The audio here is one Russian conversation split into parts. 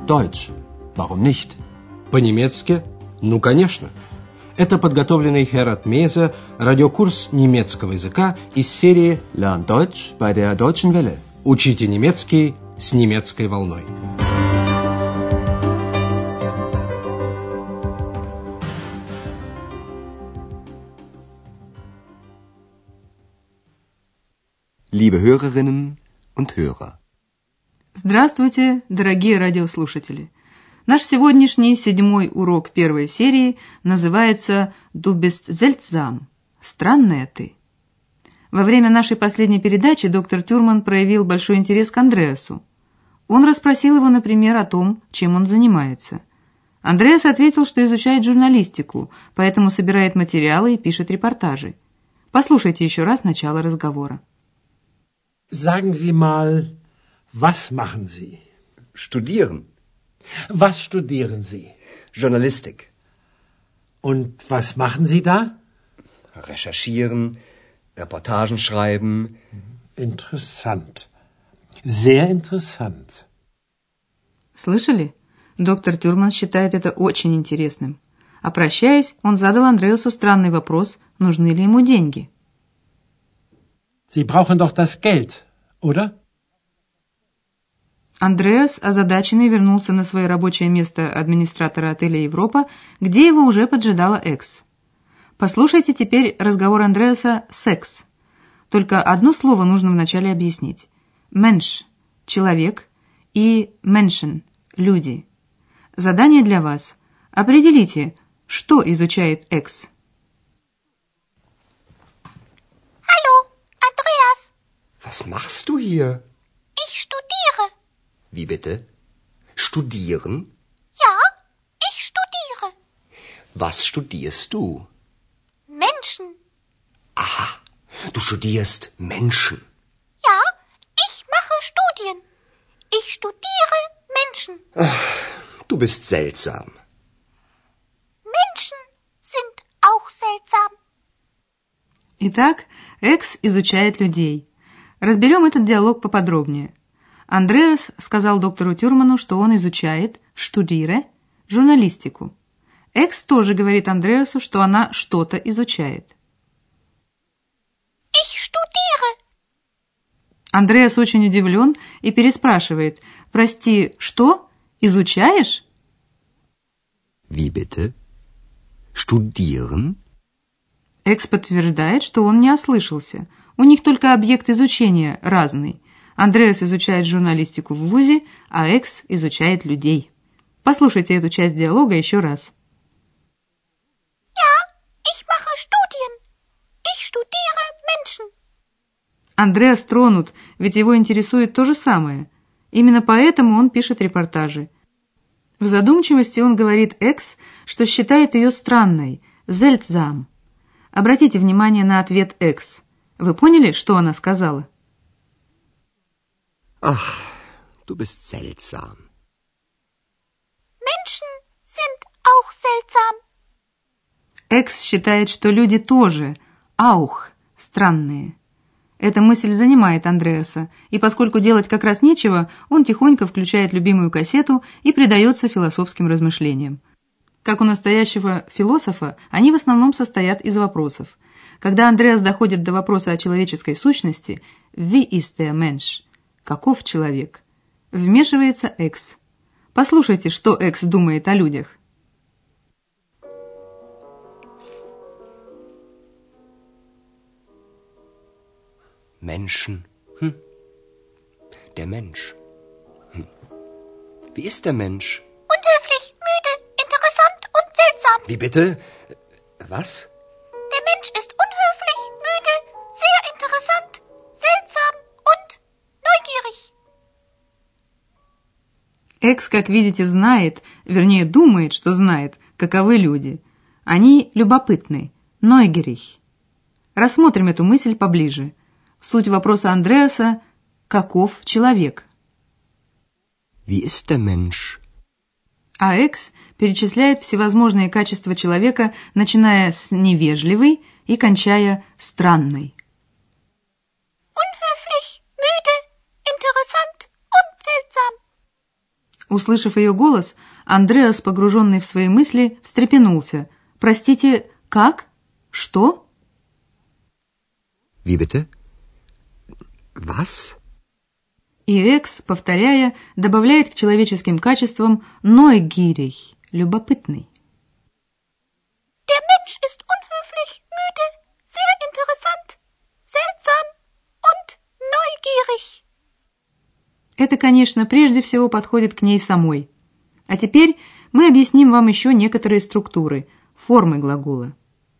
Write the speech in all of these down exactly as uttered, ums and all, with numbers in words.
Deutsch. Warum nicht? По-немецки? Ну, конечно. Это подготовленный Херат Мейзе радиокурс немецкого языка из серии Lern Deutsch bei der Deutschen Welle. «Учите немецкий с немецкой волной». Liebe Hörerinnen und Hörer. Здравствуйте, дорогие радиослушатели. Наш сегодняшний седьмой урок первой серии называется «Du bist seltsam» – «Странная ты». Во время нашей последней передачи доктор Тюрман проявил большой интерес к Андреасу. Он расспросил его, например, о том, чем он занимается. Андреас ответил, что изучает журналистику, поэтому собирает материалы и пишет репортажи. Послушайте еще раз начало разговора. Sagen Sie mal, was machen Sie? Studieren. Was studieren Sie? Journalistik. Und was machen Sie da? Recherchieren, Reportagen schreiben. Interessant. Sehr interessant. Слышали? Доктор Тюрман считает это очень интересным. А прощаясь, он задал Андреасу странный вопрос, нужны ли ему деньги. Sie brauchen doch das Geld, oder? Андреас, озадаченный, вернулся на свое рабочее место администратора отеля «Европа», где его уже поджидала Экс. Послушайте теперь разговор Андреаса с Экс. Только одно слово нужно вначале объяснить. «Менш» – «человек» и «меншен» – «люди». Задание для вас. Определите, что изучает Экс. Was machst du hier? Ich studiere. Wie bitte? Studieren? Ja, ich studiere. Was studierst du? Menschen. Aha, du studierst Menschen. Ja, ich mache Studien. Ich studiere Menschen. Ach, du bist seltsam. Menschen sind auch seltsam. Итак, Экс изучает людей. Разберем этот диалог поподробнее. Андреас сказал доктору Тюрману, что он изучает, штудире, журналистику. Экс тоже говорит Андреасу, что она что-то изучает. Ich studiere. Андреас очень удивлен и переспрашивает: «Прости, что? Изучаешь?» Wie bitte? Studieren? Экс подтверждает, что он не ослышался. У них только объект изучения разный. Андреас изучает журналистику в вузе, а Экс изучает людей. Послушайте эту часть диалога еще раз. Ja, ich mache Studien. Ich studiere Menschen. Андреас тронут, ведь его интересует то же самое. Именно поэтому он пишет репортажи. В задумчивости он говорит Экс, что считает ее странной, seltsam. Обратите внимание на ответ Экс. Вы поняли, что она сказала? Ach, du bist seltsam. Menschen sind auch seltsam. Экс считает, что люди тоже, auch, странные. Эта мысль занимает Андреаса, и поскольку делать как раз нечего, он тихонько включает любимую кассету и предается философским размышлениям. Как у настоящего философа, они в основном состоят из вопросов. Когда Андреас доходит до вопроса о человеческой сущности «Wie ist der Mensch?» «Каков человек?» вмешивается Экс. Послушайте, что Экс думает о людях. Menschen. Hm. Der Mensch. Hm. Wie ist der Mensch? Unhöflich, müde, interessant und seltsam. Wie bitte? Was? Der Mensch ist unhöflich, müde, sehr interessant, seltsam und neugierig. Экс, как видите, знает, вернее, думает, что знает, каковы люди. Они любопытны, neugierig. Рассмотрим эту мысль поближе. Суть вопроса Андреаса – каков человек? Wie ist der Mensch? А Экс перечисляет всевозможные качества человека, начиная с невежливый и кончая странной. Unhöflich, müde, interessant und seltsam. Услышав ее голос, Андреас, погруженный в свои мысли, встрепенулся. «Простите, как? Что?» Wie bitte? Was? И Экс, повторяя, добавляет к человеческим качествам «neugierig» – любопытный. Der Mensch ist unhöflich, müde, sehr interessant, seltsam und neugierig. Это, конечно, прежде всего подходит к ней самой. А теперь мы объясним вам еще некоторые структуры, формы глагола.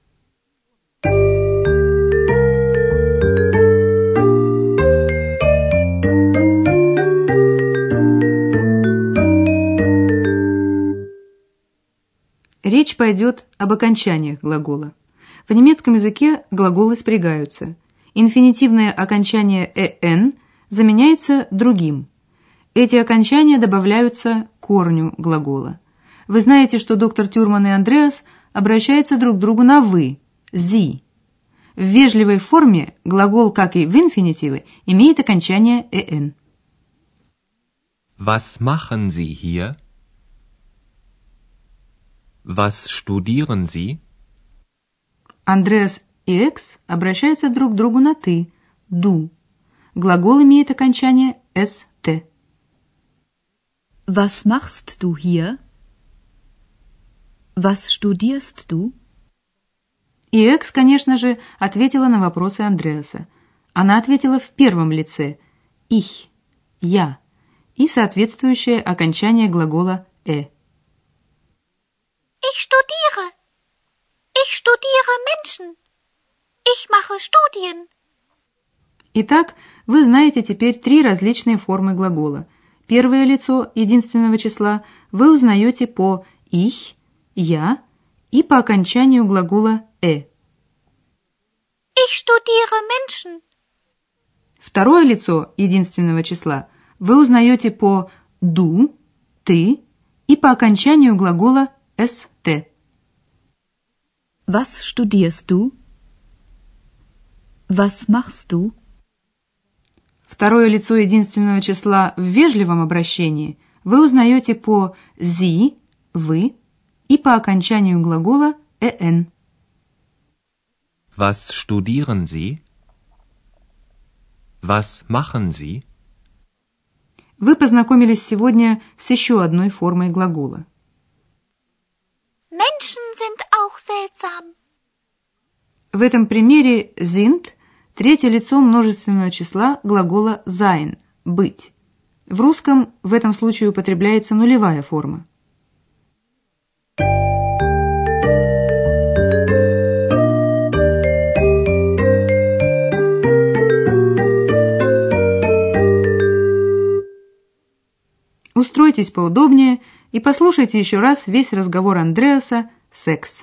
Речь пойдет об окончаниях глагола. В немецком языке глаголы спрягаются. Инфинитивное окончание «эн» заменяется другим. Эти окончания добавляются к корню глагола. Вы знаете, что доктор Тюрман и Андреас обращаются друг к другу на «вы» – «зи». В вежливой форме глагол, как и в инфинитиве, имеет окончание «эн». Was machen Sie hier? Was studieren Sie? Андреас и Экс обращаются друг к другу на «ты» – «ду». Глагол имеет окончание «ст». Was machst du hier? Was studierst du? И Экс, конечно же, ответила на вопросы Андреаса. Она ответила в первом лице «ich» – «я» и соответствующее окончание глагола «э». Ich studiere. Ich studiere Menschen. Ich mache Studien. Итак, вы знаете теперь три различные формы глагола. Первое лицо единственного числа вы узнаете по «ich», «я» и по окончанию глагола «э». Ich studiere Menschen. Второе лицо единственного числа вы узнаете по «du», «ты» и по окончанию глагола «ст». Was studierst du? Was machst du? Второе лицо единственного числа в вежливом обращении вы узнаете по «sie», «вы» и по окончанию глагола «эн». Was studieren Sie? Was machen Sie? Вы познакомились сегодня с еще одной формой глагола. Menschen sind auch seltsam. В этом примере sind – третье лицо множественного числа глагола sein – быть. В русском в этом случае употребляется нулевая форма. Устройтесь поудобнее и послушайте еще раз весь разговор Андреаса с Экс.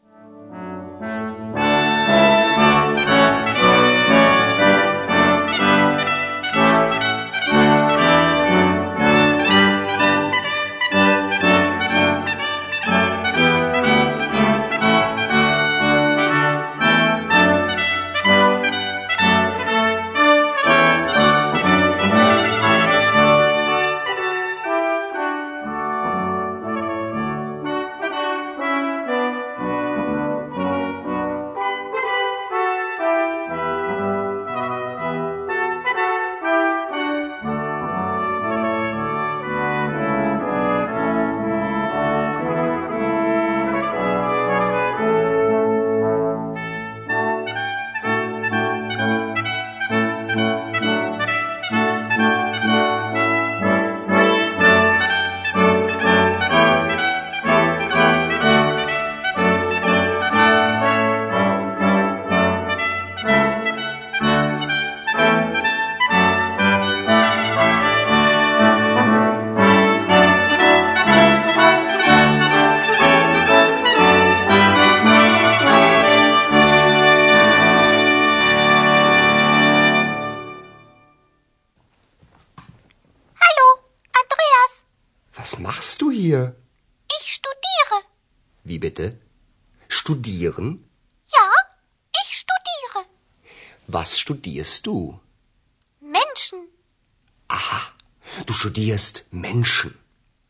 Was machst du hier? Ich studiere. Wie bitte? Studieren? Ja, ich studiere. Was studierst du? Menschen. Aha, du studierst Menschen.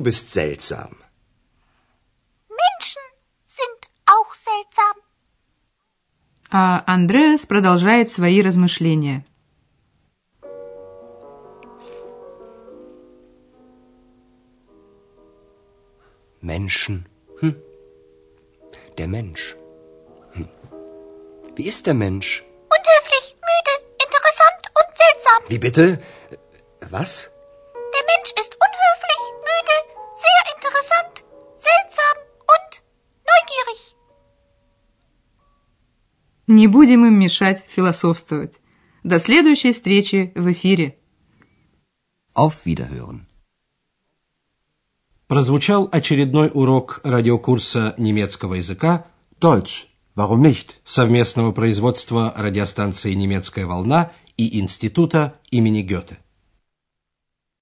bist seltsam. Menschen sind auch seltsam. А Андреас продолжает свои размышления. Menschen. Hm. Der Mensch. Hm. Wie ist der Mensch? Unhöflich, müde, interessant und seltsam. Wie bitte? Was? Der Mensch ist unhöflich, müde, sehr interessant, seltsam und neugierig. Не будем им мешать философствовать. До следующей встречи в эфире. Auf Wiederhören. Прозвучал очередной урок радиокурса немецкого языка Deutsch. Warum nicht? совместного производства радиостанции «Немецкая волна» и Института имени Гёте.